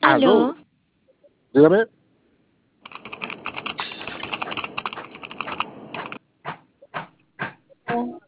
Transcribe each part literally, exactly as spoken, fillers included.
Aló, Aló, dígame. oh,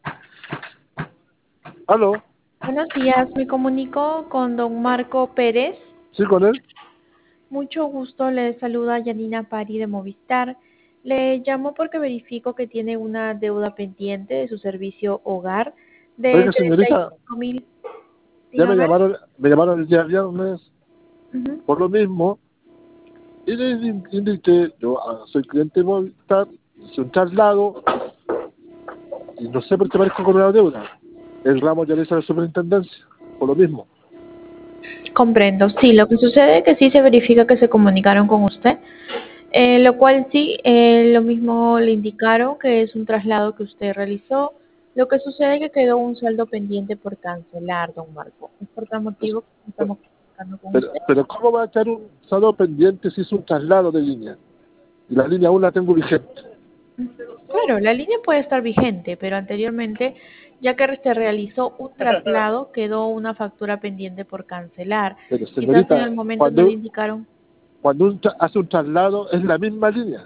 Aló, buenos días, me comunico con don Marco Pérez. sí, con él. Mucho gusto, le saluda Yanina Pari de Movistar. Le llamo porque verifico que tiene una deuda pendiente de su servicio hogar de Oiga, treinta y señorita, cinco mil. ya me Dígame. llamaron, me llamaron el día viernes Ujú. por lo mismo y les in- indiqué, yo ah, soy cliente de Movistar, hice un traslado y no sé por qué parezco con una deuda. El ramo ya le hizo a la superintendencia, por lo mismo. Comprendo. Sí, lo que sucede es que sí se verifica que se comunicaron con usted, eh, lo cual sí, eh, lo mismo le indicaron que es un traslado que usted realizó. Lo que sucede es que quedó un saldo pendiente por cancelar, don Marco. Es por tal Es- motivo que estamos comunicando con Pero, usted. pero ¿cómo va a estar un saldo pendiente si hizo un traslado de línea? Y la línea aún la tengo vigente. Claro, la línea puede estar vigente, pero anteriormente, ya que se realizó un traslado, quedó una factura pendiente por cancelar. Pero Quizás en señorita, el momento no le cuando, indicaron. cuando un tra- hace un traslado es la misma línea.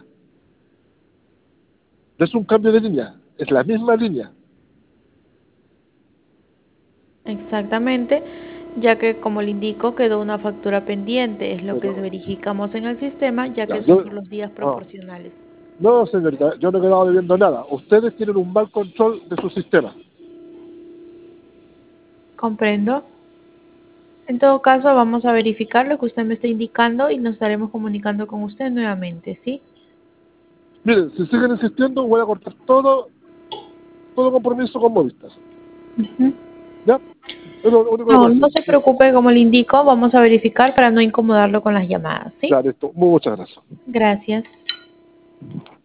No es un cambio de línea, es la misma línea. Exactamente, ya que como le indico quedó una factura pendiente, es lo que Pero, verificamos en el sistema, ya ya, que son yo, por los días no, proporcionales. no, señorita, yo no he quedado debiendo nada. Ustedes tienen un mal control de su sistema. Comprendo. En todo caso, vamos a verificar lo que usted me está indicando y nos estaremos comunicando con usted nuevamente, ¿sí? Miren, si siguen insistiendo, voy a cortar todo, todo compromiso con Movistar. Ujú. ¿Ya? Es lo único que No, puedo no decir. se preocupe, como le indico, vamos a verificar para no incomodarlo con las llamadas, ¿sí? Ya, listo. Muchas gracias. Gracias.